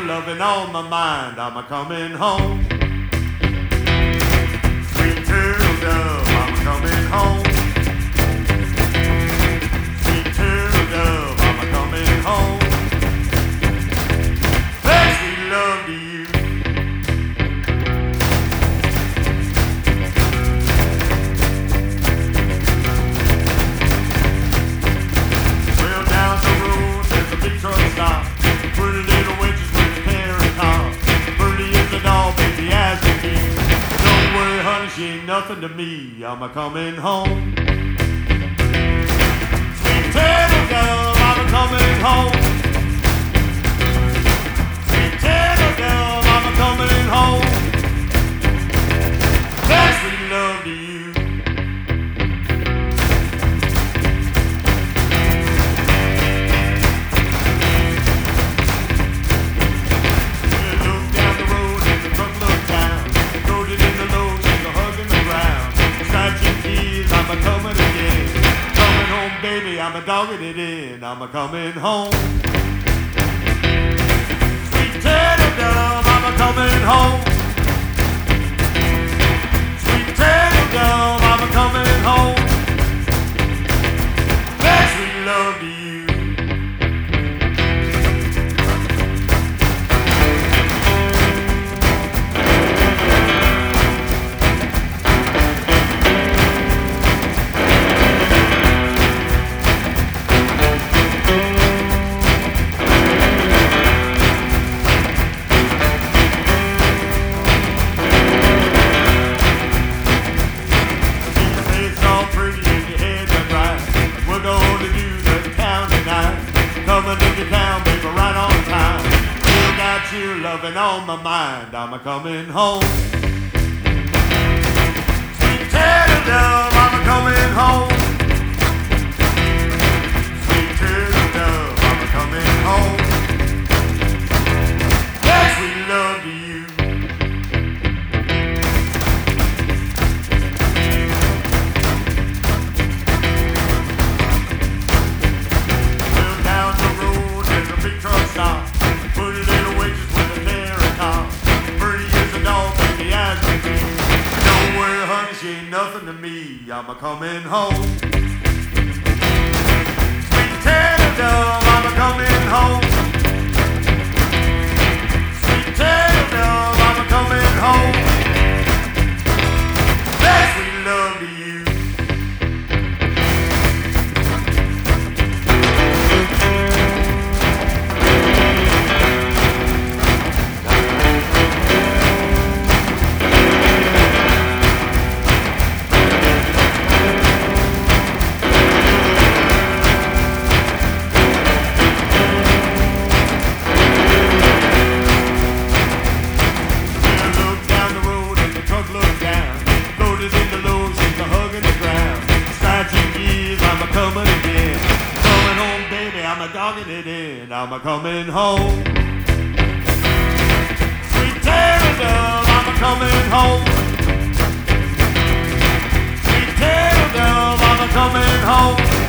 loving on my mind. I'm a coming home. Sweet turtle dove, I'm a coming home. Sweet turtle dove, I'm a coming home. Hey, sweet love to you. Well, down the road there's a big truck stop. Pretty little wenches with a carrot top. Pretty as a doll, baby as can be. Don't worry, honey, she ain't nothing to me. I'm a coming home. Sweet turtle dove, I'm a coming home. Sweet turtle dove, I'm a coming home. That's sweet love to you. I'm a coming again. Coming home, baby, I'm a dogging it in. I'm a coming home. Sweet turtle dove, I'm a coming home. Sweet turtle dove, I'm a coming home. That's sweet love to you. Coming into town, baby, right on time. Still got you loving on my mind. I'm a coming home. Sweet turtle dove, I'm a coming home. Sweet turtle dove, I'm a coming home. That's sweet love to you. She ain't nothing to me. I'm a coming home. Sweet turtle dove, I'm a coming home. Sweet turtle dove, I'm a coming home. That's sweet love to you. I'm a dogging it in. I'm a coming home. Sweet turtle dove, I'm a coming home. Sweet turtle dove, I'm a coming home.